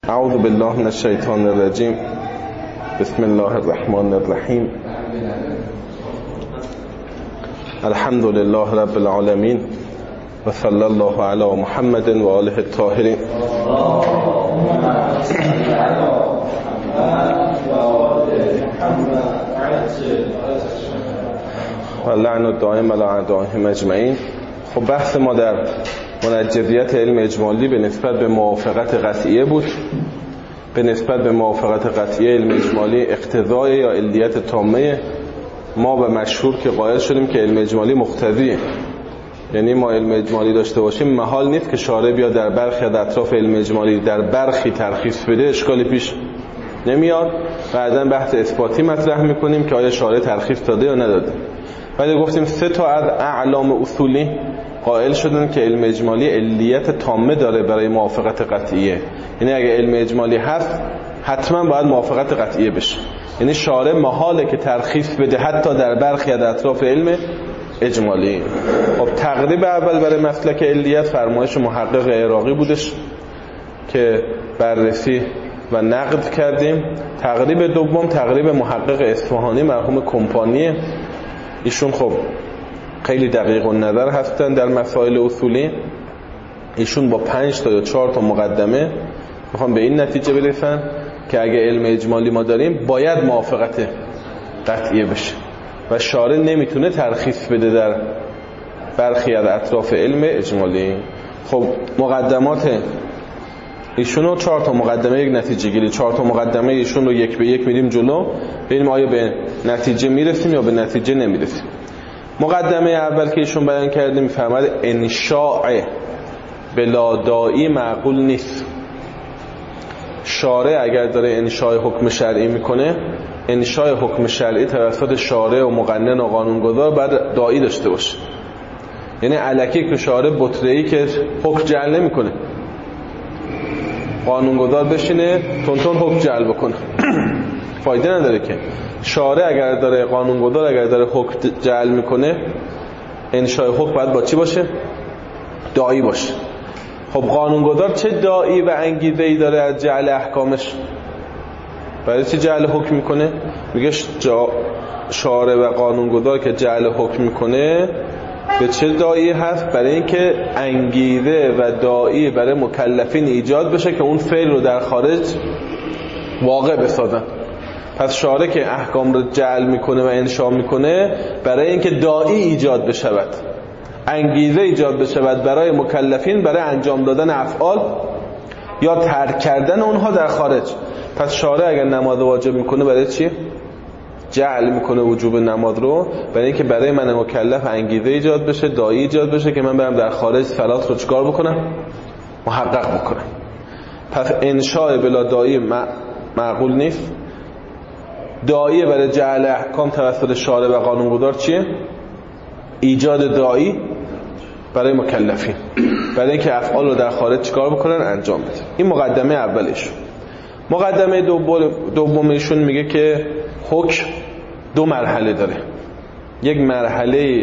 اعوذ بالله من الشیطان الرجیم. بسم الله الرحمن الرحیم. الحمد لله رب العالمین و صلی الله علی محمد و آله الطاهرین. و لعن الدائم علی اعدائهم اجمعین. خب بحث ما در منجزیت علم اجمالی به نسبت به موافقت قطعیه بود. به نسبت به موافقت قطعیه علم اجمالی اقتضای یا علیت تامه ما به مشهور که قائل شدیم که علم اجمالی مقتضیه، یعنی ما علم اجمالی داشته باشیم محال نیست که شارع بیا در برخی از اطراف علم اجمالی در برخی ترخیص بده، اشکالی پیش نمیاد. بعداً بحث اثباتی مطرح میکنیم که آیا شارع ترخیص داده یا نداده. بعد گفتیم سه تا از اعلام اصولی قائل شدن که علم اجمالی علیت تامه داره برای موافقت قطعیه، یعنی اگه علم اجمالی هست حتما باید موافقت قطعیه بشه، یعنی شارع محاله که ترخیص بده حتی در برخی از اطراف علم اجمالی. خب تقریب اول برای مسلک علیت فرمایش محقق عراقی بودش که بررسی و نقد کردیم. تقریب دوم تقریب محقق اصفهانی مرحوم کمپانیه. ایشون خب خیلی دقیق النظر هستن در مسائل اصولی. ایشون با 5 تا یا 4 تا مقدمه میخوام به این نتیجه برسن که اگه علم اجمالی ما داریم باید موافقت قطعیه بشه و شارع نمیتونه ترخیص بده در برخی از اطراف علم اجمالی. خب مقدمات ایشون رو 4 تا مقدمه یک نتیجه گیری، 4 تا مقدمه ایشون رو یک به یک میریم جلو ببینیم آیا به نتیجه میرسیم یا به نتیجه نمیرسیم. مقدمه اول که ایشون بیان کرده میفرماد انشاء بلا داعی معقول نیست. شارع اگر داره انشاء حکم شرعی میکنه، انشاء حکم شرعی توسط شارع و مقنن و قانونگذار باید داعی داشته باشه، یعنی الکی که شارع بطره‌ای که حکم جعل نمیکنه، قانونگذار بشینه تونتون حکم جعل بکنه فایده نداره که. شارع اگر داره قانونگذار اگر داره حکم جعل میکنه، انشاء حکم باید با چی باشه؟ داعی باشه. خب قانونگذار چه داعی و انگیزه‌ای داره از جعل احکامش؟ برای چه جعل حکم میکنه؟ میگه شارع و قانونگذار که جعل حکم میکنه به چه داعی هست؟ برای اینکه انگیزه و داعی برای مکلفین ایجاد بشه که اون فعل رو در خارج واقع بسازن. پس شارع که احکام رو جعل میکنه و انشاء میکنه برای اینکه داعی ایجاد بشود، انگیزه ایجاد بشود برای مکلفین برای انجام دادن افعال یا ترک کردن اونها در خارج. پس شارع اگر نماز واجب میکنه برای چی؟ جعل میکنه وجوب نماز رو برای اینکه برای من مکلف انگیزه ایجاد بشه، داعی ایجاد بشه که من برم در خارج صلات رو چیکار بکنم؟ محقق بکنم. پس انشاء بلا داعی معقول نیست. داعی برای جعل احکام توسط شارع و قانونگذار چیه؟ ایجاد داعی برای مکلفین برای اینکه افعال رو در خارج چیکار بکنن؟ انجام بدن. این مقدمه اولش. مقدمه دومیشون میگه که حکم 2 مرحله داره. یک مرحله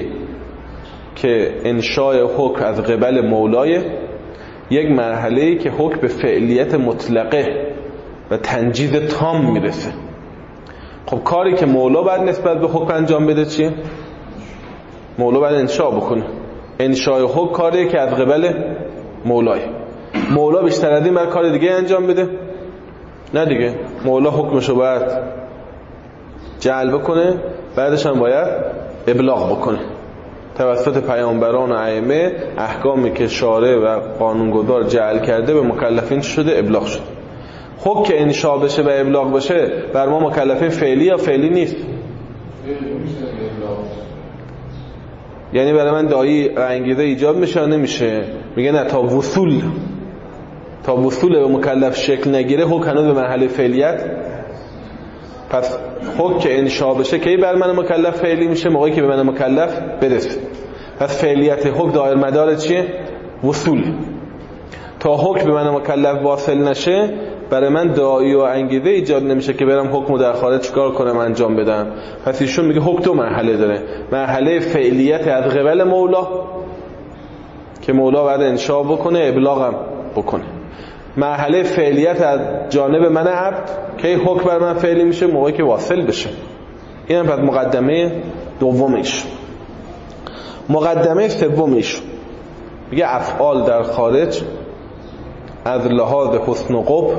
که انشاء حکم از قبل مولای، یک مرحله که حکم به فعلیت مطلقه و تنجیز تام میرسه. خب کاری که مولا باید نسبت به حکم انجام بده چیه؟ مولا باید انشاء بکنه. انشاء حکم کاریه که از قبل مولای. مولا بیشتر از این باید کار دیگه انجام بده؟ نه دیگه. مولا حکمشو باید جعل بکنه، بعدش هم باید ابلاغ بکنه توسط پیامبران و ائمه. احکامی که شارع و قانونگذار جعل کرده به مکلفین شده؟ ابلاغ شده. حکم که انشاء بشه و ابلاغ بشه بر ما مکلفین فعلی یا فعلی نیست؟ یعنی برای من داعی و انگیزه ایجاد میشه یا نمیشه؟ میگه نه، تا وصول به مکلف شکل نگیره حکم هنوز به مرحله فعلیت. پس حکم که انشاء بشه کی بر من مکلف فعلی میشه؟ موقعی که به من مکلف برسه. پس فعلیت حکم دایر مدار چیه؟ وصول. تا حکم به من مکلف واصل نشه برای من داعی و انگیزه ایجاد نمیشه که برم حکمو در خارج چیکار کنم؟ انجام بدم. پس ایشون میگه حکم 2 مرحله داره. مرحله فعلیت از قبل مولا که مولا بعد انشاء بکنه، ابلاغ هم بکنه. مرحله فعلیت از جانب من عبد که حکم بر من فعلی میشه موقعی که واصل بشه. این هم پس مقدمه دومیش. مقدمه سومیش میگه افعال در خارج از لحاظ حسن و قبح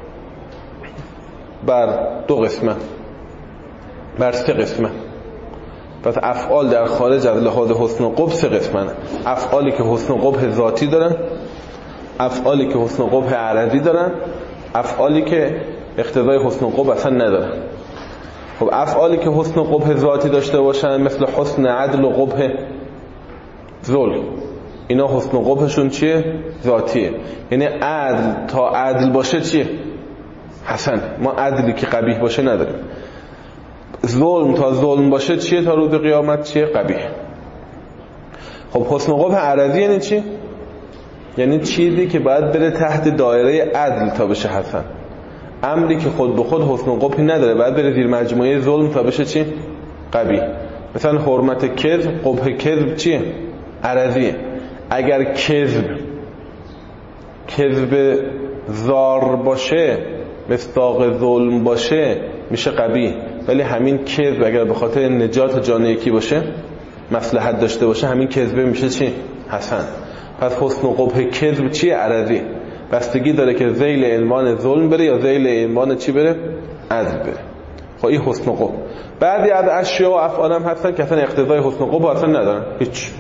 بر دو قسمه، بر سه قسمه. پس افعال در خارج از لحاظ حسن و قبح سه قسمه. افعالی که حسن و قبح ذاتی دارن، افعالی که حسن و قبح عرضی دارن، افعالی که اقتضای حسن و قبح اصلا ندارن. خب افعالی که حسن و قبح ذاتی داشته باشن مثل حسن عدل و قبح ظلم، اینا حسن و قبحشون چیه؟ ذاتیه. یعنی عدل تا عدل باشه چیه؟ حسن. ما عدلی که قبیح باشه نداریم. ظلم تا ظلم باشه چیه؟ تا روز قیامت چیه؟ قبیح. خب حسن و قبح عرضی یعنی چی؟ یعنی چیزی که باید بره تحت دایره عدل تا بشه حسن. امری که خود به خود حسن و قبحی نداره، باید بره زیر مجموعه ظلم تا بشه چی؟ قبیح. مثلا حرمت کذب، قبح کذب چیه؟ عرضیه. اگر کذب زار باشه، مصداق ظلم باشه، میشه قبیح. ولی همین کذب اگر به خاطر نجات جان یکی باشه، مصلحت داشته باشه، همین کذبه میشه چی؟ حسن. پس حسن و قبح کذب چیه؟ عرضی. بستگی داره که ذیل عنوان ظلم بره یا ذیل عنوان چی بره؟ عدل بره. خب این حسن و قبح. بعضی از اشیاء و افعال هم هستن که اصلا اقتضای حسن و قبح اصلا ندارن، هیچ.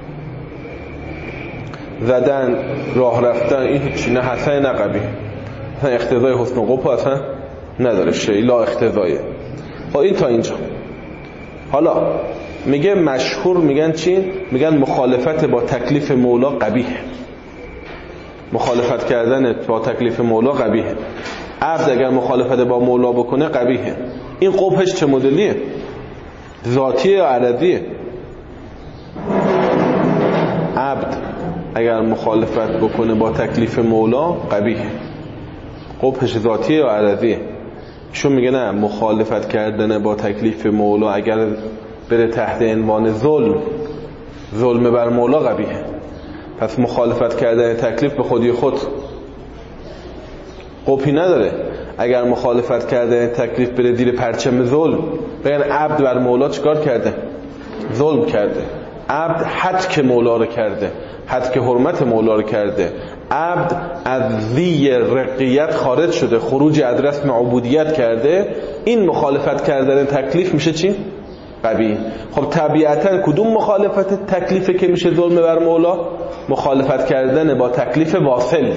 زدن، راه رفتن، این هیچی، نه حسن نه قبیح، اصلا اقتضای حسن و قبح اصلا نداره، شیء لا اقتضایه. خب این تا اینجا. حالا میگه مشهور میگن چی؟ میگن مخالفت با تکلیف مولا قبیح. مخالفت کردن با تکلیف مولا قبیحه. عبد اگر مخالفت با مولا بکنه قبیحه. این قبحش چه مدلیه؟ ذاتیه یا عرضیه؟ عبد اگر مخالفت بکنه با تکلیف مولا قبیحه. قبحش ذاتیه یا عرضیه؟ ایشون میگه نه، مخالفت کردن با تکلیف مولا اگر بره تحت عنوان ظلم بر مولا قبیحه. پس مخالفت کردن تکلیف به خودی خود قبحی نداره. اگر مخالفت کردن تکلیف بره زیر پرچم ظلم، بگن عبد بر مولا چیکار کرده؟ ظلم کرده. عبد حد که مولا رو کرده، حد که حرمت مولا رو کرده. عبد از ذی رقیت خارج شده، خروج از رسم عبودیت کرده. این مخالفت کردن تکلیف میشه چی؟ قبیح. خب طبیعتا کدوم مخالفت تکلیفه که میشه ظلم بر مولا؟ مخالفت کردن با تکلیف واصل.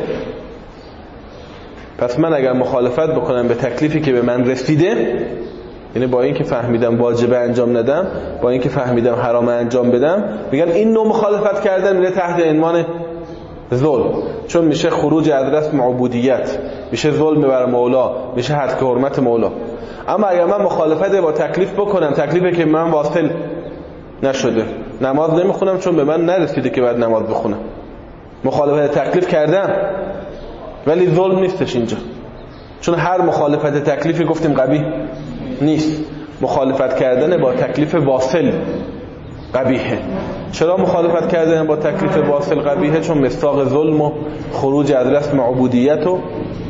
پس من اگر مخالفت بکنم به تکلیفی که به من رسیده، یعنی با این که فهمیدم واجبه انجام ندم، با این که فهمیدم حرام انجام بدم، میگن این نوع مخالفت کردن میره تحت عنوان ظلم، چون میشه خروج از رسم عبودیت، میشه ظلم بر مولا، میشه حد که حرمت مولا. اما اگر من مخالفت با تکلیف بکنم، تکلیفی که من واصل نشده، نماز نمیخونم چون به من نرسیده که باید نماز بخونم، مخالفت تکلیف کردم ولی ظلم نیستش اینجا، چون هر مخالفت تکلیفی گفتیم قبیح نیست. مخالفت کردن با تکلیف واصل قبیحه. چرا مخالفت کردن با تکلیف واصل قبیحه؟ چون مصداق ظلم و خروج از رسم عبودیت و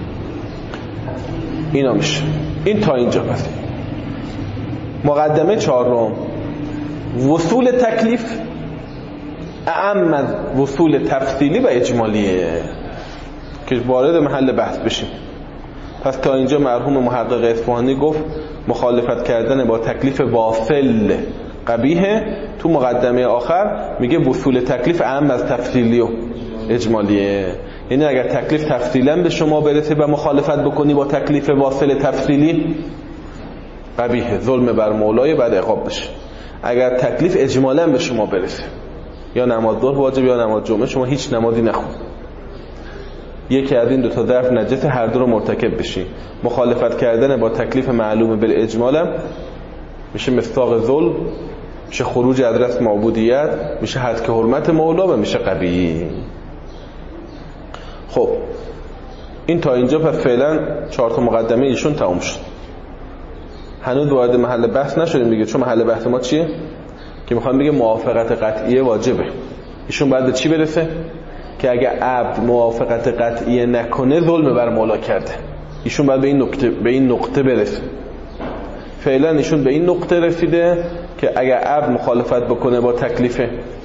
اینا میشه. این تا اینجا. پس مقدمه چهارم، وصول تکلیف اعم از وصول تفصیلی و اجمالیه که وارد محل بحث بشیم. پس تا اینجا مرحوم محقق اصفهانی گفت مخالفت کردن با تکلیف واصل قبیحه. تو مقدمه آخر میگه وصول تکلیف اعم از تفصیلی و اجمالیه. یعنی اگر تکلیف تفصیلا به شما برسه و مخالفت بکنی با تکلیف واصل تفصیلی قبیحه، ظلم بر مولای، بعد عقاب بشه. اگر تکلیف اجمالا به شما برسه، یا نماز ظهر واجب یا نماز جمعه، شما هیچ نمازی نخون، یکی از این دو تا ضرب نجس، هر دو رو مرتکب بشی، مخالفت کردن با تکلیف معلوم بالاجمال میشه مصداق ظلم، میشه خروج از رسم عبودیت، میشه حد که حرمت مولا و میشه قبیح. خب این تا اینجا پس فعلا 4 تا مقدمه ایشون تموم شد. هنوز وارد محل بحث نشدیم دیگه، چون محل بحث ما چیه؟ که میخوام بگه موافقت قطعیه واجبه. ایشون باید به چی برسه؟ که اگه عبد موافقت قطعی نکنه ظلم بر مولا کرده. ایشون باید به این نقطه برسه. فعلا ایشون به این نقطه رسیده که اگه عبد مخالفت بکنه با تکلیف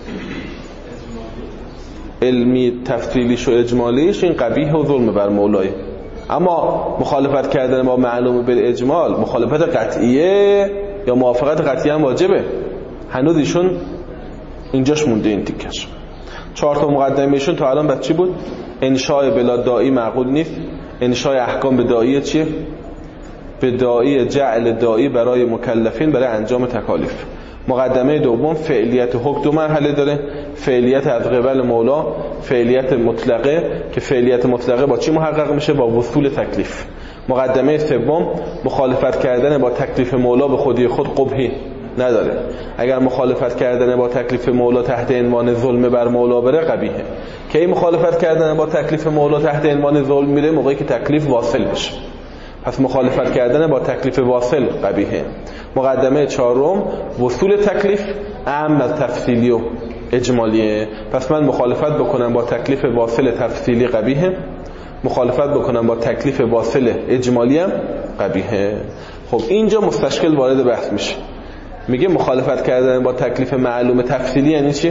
علمی تفصیلیش و اجمالیش، این قبیح و ظلم بر مولای. اما مخالفت کردن با معلوم بالاجمال، مخالفت قطعیه یا موافقت قطعی هم واجبه. هنوز ایشون اینجاش مونده این تیکش. 4 تا مقدمهشون تا الان بعد چی بود؟ انشاء بلا داعی معقول نیست. انشاء احکام به داعی چیه؟ به داعی جعل داعی برای مکلفین برای انجام تکالیف. مقدمه دوم فعلیت حکم 2 مرحله داره. فعلیت از قبل مولا، فعلیت مطلقه که فعلیت مطلقه با چی محقق میشه؟ با وصول تکلیف. مقدمه سوم مخالفت کردن با تکلیف مولا به خودی خود قبحی نداره. اگر مخالفت کردن با تکلیف مولا تحت عنوان ظلم بر مولا بره قبیحه. کی مخالفت کردن با تکلیف مولا تحت عنوان ظلم میره؟ موقعی که تکلیف واصل بشه. پس مخالفت کردن با تکلیف واصل قبیحه. مقدمه 4 وصول تکلیف اهم از تفصیلی و اجمالیه. پس من مخالفت بکنم با تکلیف واصل تفصیلی قبیحه، مخالفت بکنم با تکلیف واصل اجمالی هم قبیحه. خب اینجا مستشکل وارد بحث میشه. میگه مخالفت کردن با تکلیف معلوم تفصیلی یعنی چی؟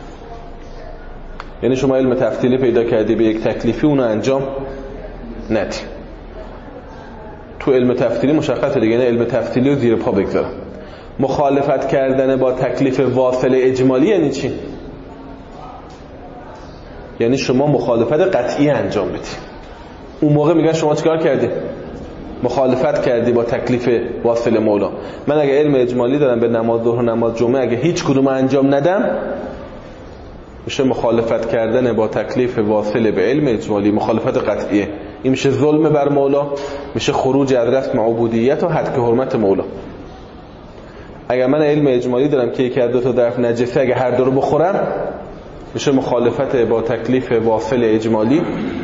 یعنی شما علم تفصیلی پیدا کردی به یک تکلیفی اونو انجام ندی. تو علم تفصیلی مشخصه دیگه، یعنی علم تفصیلی رو زیر پا بگذارم. مخالفت کردن با تکلیف واصل اجمالی یعنی چی؟ یعنی شما مخالفت قطعی انجام بدی. اون موقع میگن شما چیکار کردی؟ مخالفت کردی با تکلیف واصل مولا. من اگه علم اجمالی دارم به نماز ظهر و نماز جمعه، اگه هیچ کدوم انجام ندم، میشه مخالفت کردن با تکلیف واصل به علم اجمالی، مخالفت قطعیه. این میشه ظلم بر مولا، میشه خروج از رسم عبودیت و حد که حرمت مولا. اگر من علم اجمالی دارم که یکی از 2 تا ظرف نجسه، اگه هر دو رو بخورم، میشه مخالفت با تکلیف واصل اجمالی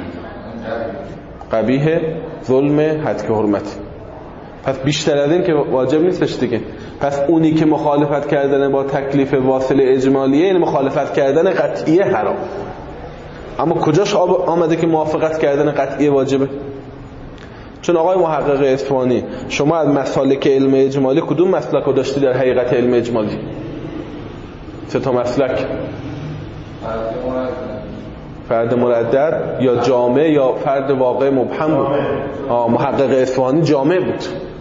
قبیح، ظلم، حد که حرمت. پس بیشتر از این که واجب نیستش دیگه. پس اونی که مخالفت کردن با تکلیف واصل اجمالیه، یعنی مخالفت کردن قطعیه حرام. اما کجاش آمده که موافقت کردن قطعیه واجبه؟ چون آقای محقق اصفهانی، شما از مسالک علم اجمالی کدوم مسلک رو داشتی در حقیقت علم اجمالی؟ 3 تا مسلک: فرد مردد یا جامع یا فرد واقع مبهم بود. محقق اصفهانی جامع بود.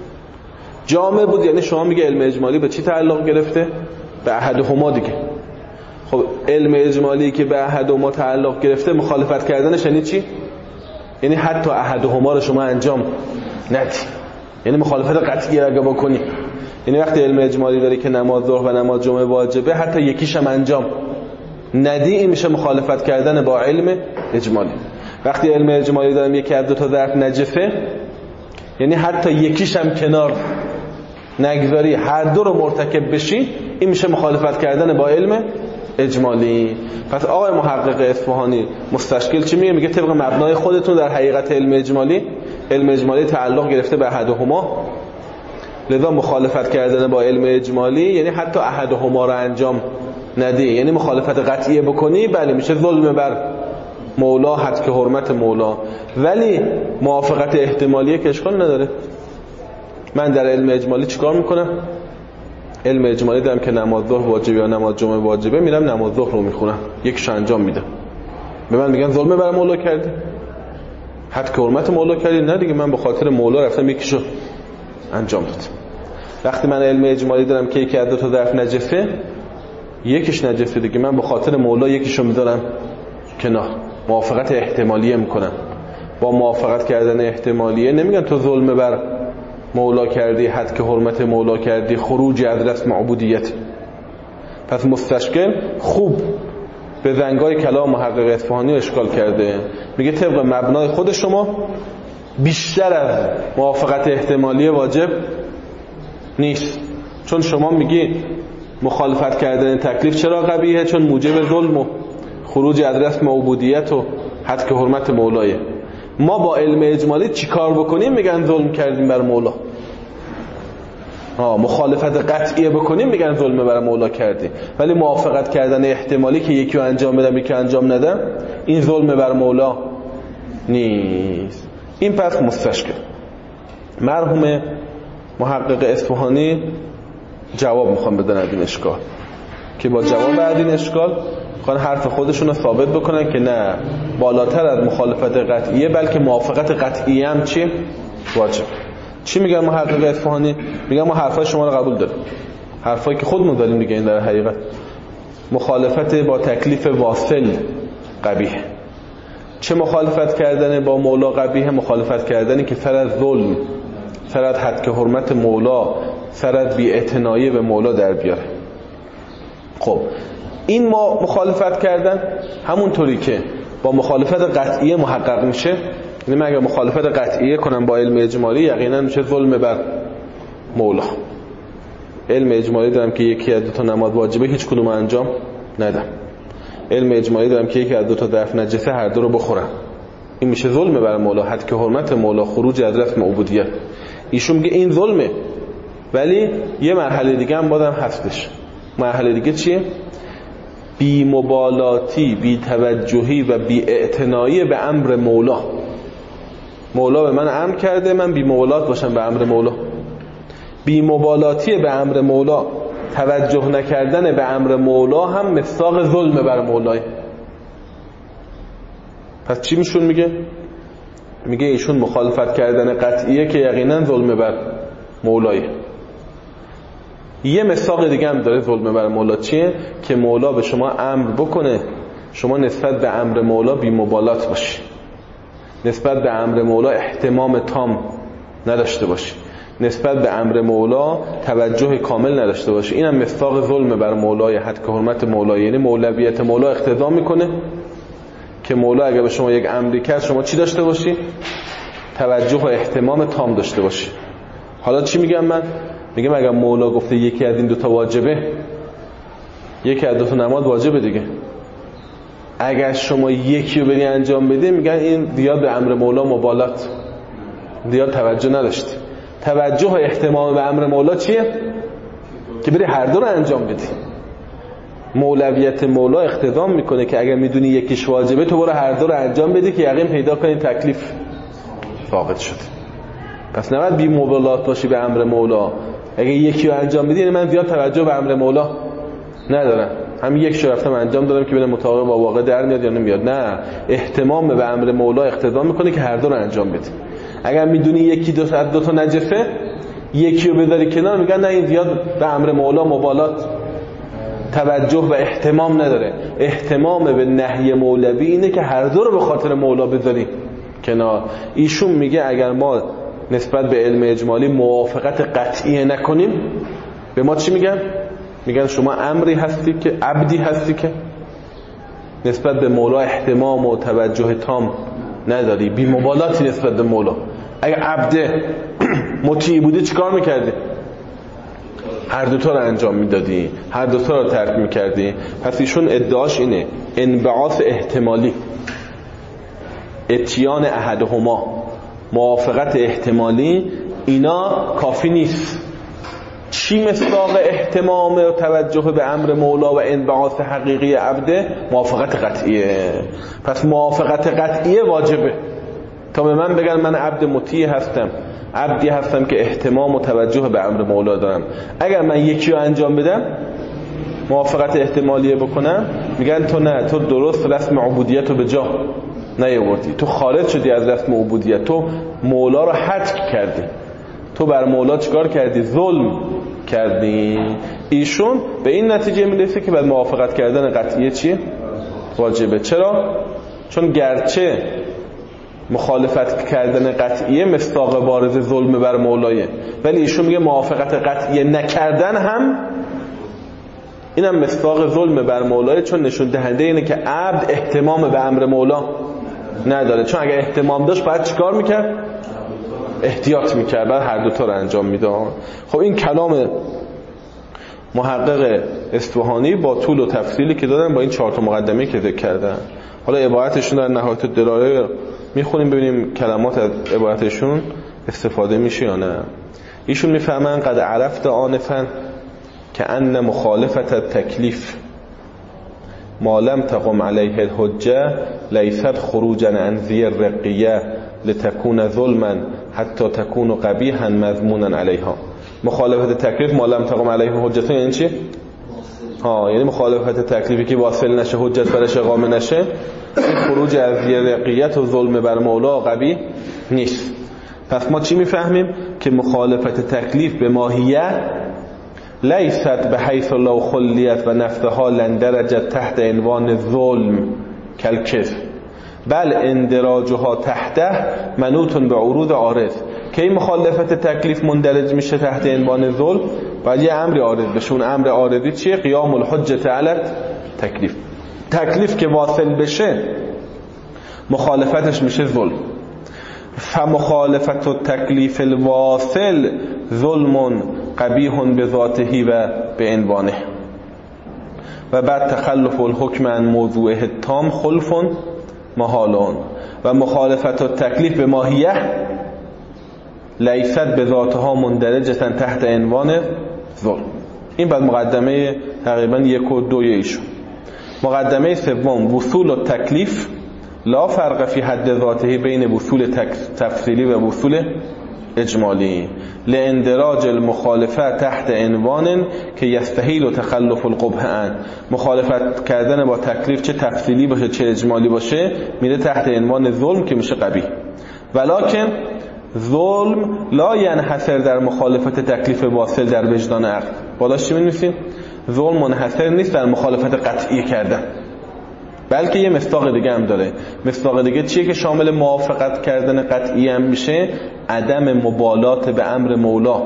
جامع بود یعنی شما میگه علم اجمالی به چی تعلق گرفته؟ به احدهما دیگه. خب علم اجمالی که به احدهما تعلق گرفته، مخالفت کردنش یعنی چی؟ یعنی حتی احدهما رو شما انجام ندی. یعنی مخالفت قطعی اگه بکنی، یعنی وقتی علم اجمالی داری که نماز ظهر و نماز جمعه واجبه، حتی یکیش هم انجام ندی، این میشه مخالفت کردن با علم اجمالی. وقتی علم اجمالی دارم یکی از 2 تا ظرف نجسه، یعنی حتی یکیش هم کنار نگذاری، هر دو رو مرتکب بشی، این میشه مخالفت کردن با علم اجمالی. پس آقای محقق اصفهانی مستشکل چی میگه؟ میگه طبق مبنای خودتون در حقیقت علم اجمالی تعلق گرفته به احدهما، لذا مخالفت کردن با علم اجمالی یعنی حتی احدهما رو انجام ندی، یعنی مخالفت قطعیه بکنی، بله میشه ظلم بر مولا، حد که حرمت مولا. ولی موافقت احتمالیه که اشکال نداره. من در علم اجمالی چیکار میکنم؟ علم اجمالی دارم که نماز ظهر واجبه یا نماز جمعه واجبه، میرم نماز ظهر رو میخونم، یکیشو انجام میدم. به من میگن ظلم بر مولا کردی، حد که حرمت مولا کردی. نه دیگه، من به خاطر مولا رفتم یکیشو انجام دادم. وقتی من علم اجمالی دارم که یکی از 2 تا ظرف نجسه، یکیش نجسه دیگه، من به خاطر مولا یکیشو میذارم کنار، موافقت احتمالیه میکنم. با موافقت کردن احتمالیه نمیگن تو ظلم بر مولا کردی، حد که حرمت مولا کردی، خروج از رسم عبودیت. پس مستشکل خوب به زنگای کلام محقق اصفهانی اشکال کرده. میگه طبق مبنای خود شما بیشتر از موافقت احتمالیه واجب نیست. چون شما میگی مخالفت کردن تکلیف چرا قبیحه؟ چون موجب ظلم و خروج از رسم عبودیت و حد که حرمت مولایه. ما با علم اجمالی چی کار بکنیم؟ میگن ظلم کردیم بر مولا. مخالفت قطعیه بکنیم میگن ظلم بر مولا کردی، ولی موافقت کردن احتمالی که یکی رو انجام بدم یکی انجام ندم این ظلم بر مولا نیست. این پس مستشکل. مرحوم محقق اصفهانی جواب میخوان بدن از این اشکال که با جواب از این اشکال میخوان حرف خودشون رو ثابت بکنن که نه، بالاتر از مخالفت قطعیه بلکه موافقت قطعیه هم چیه؟ واجب. چی میگن محقق اصفهانی؟ میگن ما حرفای شما رو قبول داریم، حرفایی که خودمون داریم دیگه. این در حقیقت مخالفت با تکلیف واصل قبیح. چه مخالفت کردن با مولا قبیح؟ مخالفت کردنی که سر از ظلم، سر از حد که حرمت مولا، سر از بی‌اعتنایی به مولا در بیاره. خب این ما مخالفت کردن همونطوری که با مخالفت قطعیه محقق میشه، یعنی من اگر مخالفت قطعیه کنم با علم اجمالی یقینا میشه ظلم بر مولا. علم اجمالی دارم که یکی از دو تا نماز واجبه هیچ کدوم انجام ندم، علم اجمالی دارم که یکی از دو تا دفع نجسه هر دو رو بخورم، این میشه ظلم بر مولا، حد که حرمت مولا، خروج از رسم عبودیت. ایشون میگه این ظلمه، ولی یه مرحله دیگه هم بازم هستش. مرحله دیگه چیه؟ بی مبالاتی، بی توجهی و بی اعتنایی به امر مولا. مولا به من امر کرده، من بی مبالات باشم به امر مولا. بی مبالاتی به امر مولا، توجه نکردن به امر مولا هم مصداق ظلم بر مولای. پس چی میشون میگه؟ میگه ایشون مخالفت کردن قطعیه که یقینا ظلم بر مولای. یه مصداق دیگه هم داره ظلم بر مولا. چیه؟ که مولا به شما امر بکنه، شما نسبت به امر مولا بی مبالات باشی، نسبت به امر مولا اهتمام تام نداشته باشی، نسبت به امر مولا توجه کامل نداشته باشی. اینم مصداق ظلم بر مولای، حد که حرمت مولای. یعنی مولویت مولا اقتضا میکنه که مولا اگه به شما یک امری کرد شما چی داشته باشی؟ توجه و اهتمام تام داشته باشی. حالا چی میگم من؟ میگم اگه مولا گفته یکی از این دوتا واجبه، یکی از دوتا نماز واجبه دیگه، اگر شما یکی رو بری انجام بده میگن این دیاد به امر مولا مبالات، دیاد توجه نداشتی. توجه و اهتمام به امر مولا چیه؟ که بری هر دو رو انجام بدی. مولویت مولا اقتضا میکنه که اگر میدونی یکیش واجبه تو برو هر دو رو انجام بدی که یقین پیدا کنی تکلیف ثابت شده. پس نباید بی مبالات باشی به امر مولا. اگه یکی رو انجام بدی یعنی من زیاد توجه به امر مولا ندارم، هم یک شو رفتم انجام دادم که ببینم مطابق با واقع در میاد یا نمیاد. نه، اهتمام به امر مولا اقتضا میکنه که هر دو رو انجام بدی. اگر میدونی یکی دو تا نجسه، یکی رو بذاری کنار، میگن نه این زیاد به امر مولا مبالات، توجه و اهتمام نداره. اهتمام به نهی مولوی اینه که هر دو رو به خاطر مولا بذاری کنار. ایشون میگه اگر ما نسبت به علم اجمالی موافقت قطعی نکنیم، به ما چی میگن؟ میگن شما امری هستی که عبدی هستی که نسبت به مولا اهتمام و توجه تام نداری، بی مبالاتی نسبت به مولا. اگه عبده مطیع بودی چیکار میکردی؟ هر دوتا رو انجام میدادی، هر دوتا رو ترک میکردی. پس ایشون ادعاش اینه انبعاث احتمالی، اتیان احدهما، موافقت احتمالی، اینا کافی نیست. چی مصداق اهتمام و توجه به امر مولا و انبعاث حقیقی عبده؟ موافقت قطعیه. پس موافقت قطعیه واجبه تا به من بگن من عبد مطیع هستم، عبدی هستم که احتمام و توجه به امر مولا دارم. اگر من یکی رو انجام بدم، موافقت احتمالیه بکنم، میگن تو نه، تو درست رسم عبودیت رو به جا نیاوردی، تو خارج شدی از رسم عبودیت، تو مولا رو حتک کردی، تو بر مولا چیکار کردی؟ ظلم کردی. ایشون به این نتیجه میرسه که بعد موافقت کردن قطعیه چیه؟ واجبه. چرا؟ چون گرچه مخالفت کردن قطعیه مصداق بارز ظلم بر مولایه، ولی ایشون میگه موافقت قطعیه نکردن هم اینم مصداق ظلم بر مولایه، چون نشون دهنده اینه که عبد اهتمام به امر مولا نداره. چون اگه اهتمام داشت باید چیکار میکرد؟ احتیاط میکرد، بعد هر دوتا رو انجام میداد. خب این کلام محقق اصفهانی با طول و تفصیلی که دادن، با این 4 تا مقدمه که ذکر کردن. حالا عبارتشون در نهایت الدلاله میخونیم ببینیم کلمات از عبارتشون استفاده میشه یا نه. ایشون میفهمن قد عرفت آنفا که ان مخالفت التکلیف ما لم تقم علیه الحجه لیست خروجا عن ذی الرقیه لتكون ظلما حتی تكون قبیحا مذمونا علیها. مخالفت تکلیف ما لم تقم علیه الحجه یعنی چی؟ یعنی مخالفت تکلیفی که واصل نشه، حجت برش اقامه نشه، این خروج از ذی الرقیت و ظلم بر مولا قبیح نیست. پس ما چی میفهمیم؟ که مخالفت تکلیف به ماهیت لیست به حیث لو خلیت و نفسها لندرجت تحت عنوان ظلم کالکذب بل اندراجها تحته منوط به عروض عارض. که این مخالفت تکلیف مندرج میشه تحت عنوان ظلم و یه امری عارض بشه. اون امر عارضی چیه؟ قیام الحجت علی تکلیف. تکلیف که واصل بشه مخالفتش میشه ظلم. فمخالفت التکلیف الواصل ظلم قبیح بذاته و به عنوانه. و بعد تخلف الحکم عن موضوعه التام خلف محالون. و مخالفت التکلیف به ماهیه لیست به ذاتها مندرجتا تحت عنوان ظلم. این بعد مقدمه تقریبا 1 و 2 ایشون. مقدمه سوم وصول التکلیف لا فرق فی حد ذاته بین وصول تفصیلی و وصول اجمالی لاندراج المخالفه تحت عنوان که یستحیل تخلف القبح عن. مخالفت کردن با تکلیف چه تفصیلی باشه چه اجمالی باشه میره تحت عنوان ظلم که میشه قبیح. ولکن ظلم لا ینحصر در مخالفت تکلیف واصل در وجدان عقل. بالاش چی می‌نویسیم؟ ظلم منحصر نیست در مخالفت قطعی کردن، بلکه یه مصداق دیگه هم داره. مصداق دیگه چیه که شامل موافقت کردن قطعی هم میشه؟ عدم مبالات به امر مولا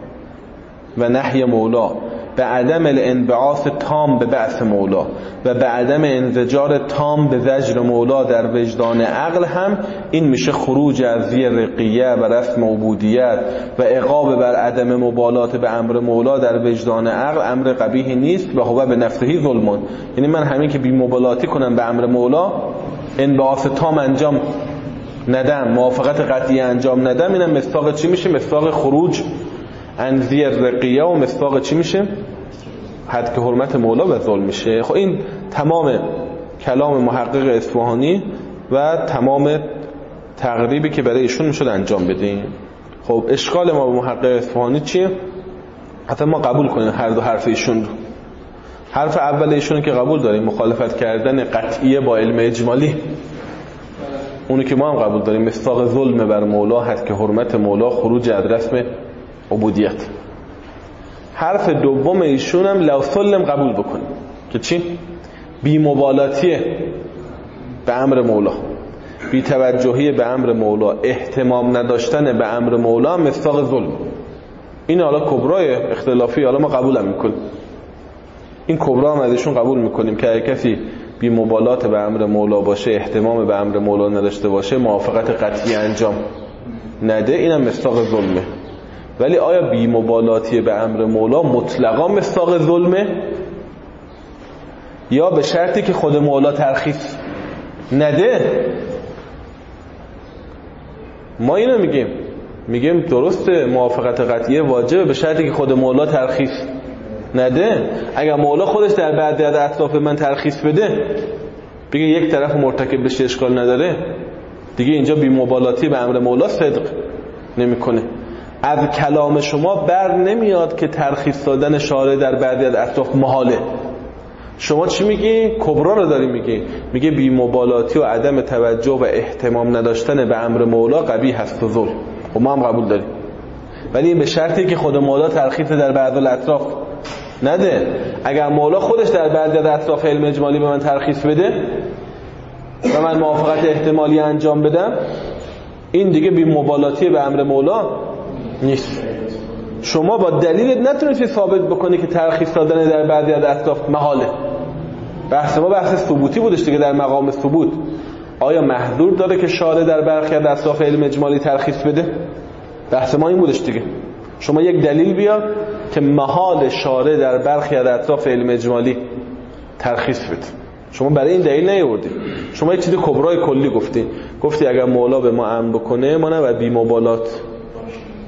و نهی مولا، به عدم الانبعاث تام به بعث مولا و به عدم انزجار تام به زجر مولا در وجدان عقل هم این میشه خروج از ذی رقیه و رسم عبودیت و عقاب بر عدم مبالات به امر مولا در وجدان عقل امر قبیح نیست و هو به نفسه ظلمون. یعنی من همین که بی مبالاتی کنم به امر مولا، انبعاث تام انجام ندم، موافقت قطعی انجام ندم، اینم مصداق چی میشه؟ مصداق خروج عن ذی الرقیه و مصداق چی میشه؟ حد که حرمت مولا و ظلم میشه. خب این تمام کلام محقق اصفهانی و تمام تقریبی که برای ایشون میشد انجام بدیم. خب اشکال ما به محقق اصفهانی چیه؟ حتی ما قبول کنیم هر دو حرف ایشون رو. حرف اول ایشون که قبول داریم مخالفت کردن قطعیه با علم اجمالی، اونی که ما هم قبول داریم مصداق ظلم بر مولا، حد که حرمت مولا، خروج از رسم عبودیت. حرف دوم ایشون هم لو سلم قبول بکنیم که چی؟ بی مبالاتیه به امر مولا، بی توجهی به امر مولا، اهتمام نداشتن به امر مولا هم مصداق ظلم. این حالا کبرای اختلافی، حالا ما قبول هم میکنیم این کبرا هم از ایشون قبول میکنیم که اگه کسی بی مبالات به امر مولا باشه، اهتمام به امر مولا نداشته باشه، موافقت قطعی انجام نده، اینم مصداق ظلمه. ولی آیا بی مبالاتی به امر مولا مطلقا مصداق ظلمه یا به شرطی که خود مولا ترخیص نده؟ ما اینو میگیم درسته موافقت قطعیه واجبه به شرطی که خود مولا ترخیص نده. اگر مولا خودش در بعضی از اطراف من ترخیص بده، بگه یک طرف مرتکب بشه اشکال نداره، دیگه اینجا بی مبالاتی به امر مولا صدق نمیکنه. از کلام شما بر نمیاد که ترخیص دادن شارع در بعضی از اطراف محاله. شما چی میگی؟ کبرا رو داری میگه بی مبالاتی و عدم توجه و اهتمام نداشتن به امر مولا قبیح هست و ظلم. و ما هم قبول داریم، ولی این به شرطی که خود مولا ترخیص در بعضی الاطراف نده. اگر مولا خودش در بعضی از اطراف علم اجمالی به من ترخیص بده و من موافقت احتمالی انجام بدم، این دیگه بی مبالاتی به امر مولا نیست. شما با دلیلت نتونید ثابت بکنی که ترخیص دادن در بعضی از اطراف محاله. بحث ما بحث ثبوتی بودش دیگه. در مقام ثبوت آیا محظور داره که شارع در برخی از اطراف علم اجمالی ترخیص بده؟ بحث ما این بودش دیگه. شما یک دلیل بیار که محال شارع در برخی از اطراف علم اجمالی ترخیص بده. شما برای این دلیل نیاوردی. شما یک چیز کبرای کلی گفتی اگر مولا به ما امر بکنه ما نباید بی مبالات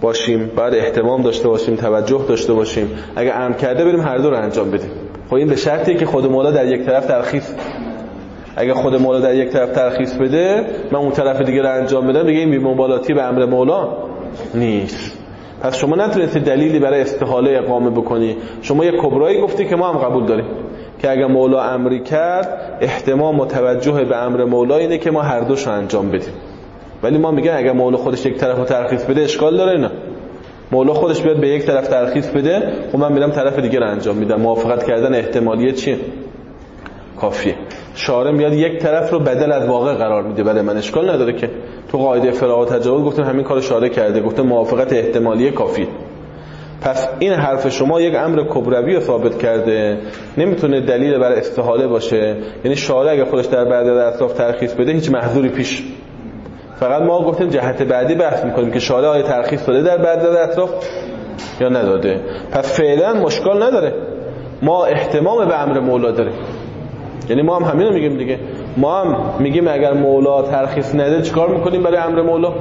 باشیم، باید اهتمام داشته باشیم، توجه داشته باشیم. اگه امر کرده بریم هر دو رو انجام بدیم. خب این به شرطی که خود مولا در یک طرف ترخیص. اگه خود مولا در یک طرف ترخیص بده، من اون طرف دیگه رو انجام بدم، دیگه این بی‌مبالاتی به امر مولا نیست. پس شما نتونستی دلیلی برای استحاله اقامه بکنی. شما یک کبرایی گفتی که ما هم قبول داریم که اگه مولا امری کرد، احتمال و توجه به امر مولا اینه که ما هر دوش رو انجام بدیم. ولی ما میگن اگه مولا خودش یک طرف رو ترخیص بده اشکال داره؟ نه. مولا خودش بیاد به یک طرف ترخیص بده، خب من میرم طرف دیگه رو انجام میدم. موافقت کردن احتمالیه چیه؟ کافیه. شارع میاد یک طرف رو بدل از واقع قرار میده، برای من اشکال نداره که تو قاعده فراغ و تجاوز گفتم همین کارو شارع کرده، گفتم موافقت احتمالیه کافیه. پس این حرف شما یک امر کبروی رو ثابت کرده، نمیتونه دلیل برای استحاله باشه. یعنی شارع اگه خودش در بعضی اطراف ترخیص بده هیچ محظوری پیش. فقط ما گفتیم جهت بعدی بحث میکنیم که شارع آیا ترخیص داده در بعضی اطراف یا نداده. پس فعلا مشکل نداره، ما احتمام به امر مولا داریم. یعنی ما هم همین رو میگیم دیگه. ما هم میگیم اگر مولا ترخیص نده چیکار میکنیم برای امر مولا؟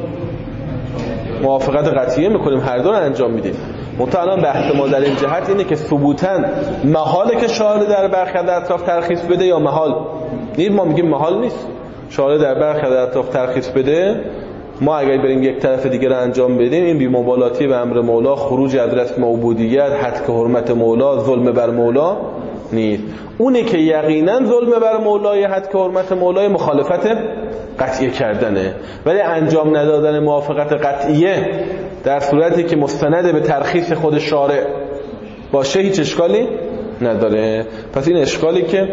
موافقت قطعیه میکنیم، هر دو رو انجام میدیم. الان بحث ما در این جهت اینه که ثبوتاً محاله که شارع در برخی اطراف ترخیص بده یا محال نیست. ما میگیم محال نیست. شارع در برخی اطراف ترخیص بده، ما اگر بریم یک طرف دیگه رو انجام بدیم، این بی‌مبالاتی به امر مولا، خروج از رسم عبودیت، هتک حرمت مولا، ظلم بر مولا نیست. اونه که یقینا ظلم بر مولای هتک حرمت مولای مخالفت قطعیه کردنه. ولی انجام ندادن موافقت قطعیه در صورتی که مستند به ترخیص خود شارع باشه هیچ اشکالی نداره. پس این اشکالی که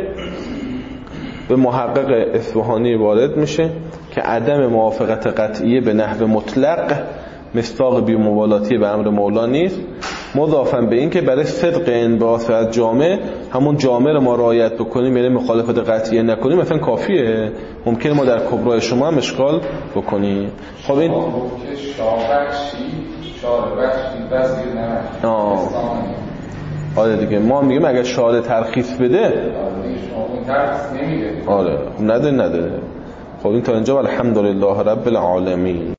به محقق اصفهانی وارد میشه که عدم موافقت قطعیه به نحو مطلق مصداق بی‌مبالاتی به امر مولا نیست، مضافاً به این که برای صدق انبعاث از جامع، همون جامع رو ما رعایت بکنیم، یعنی مخالفت قطعیه نکنیم، مثلا کافیه. ممکنه ما در کبرای شما هم اشکال بکنیم. خب این آره دیگه، ما میگیم اگر شارع ترخیص بده، آره نداره. خب این تا اینجا الحمدلله رب العالمین.